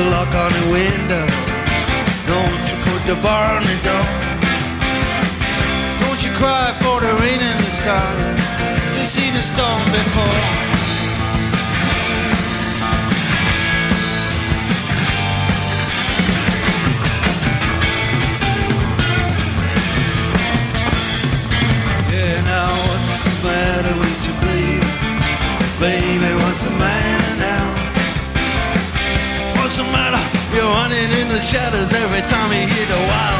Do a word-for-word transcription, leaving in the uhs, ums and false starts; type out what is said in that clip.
lock on the window. Don't you put the bar on the door. Don't you cry for the rain in the sky. You've seen the storm before. Yeah, now what's the matter with you, baby? Baby, what's the matter now? What's the matter? You're running in the shadows every time you hear the wild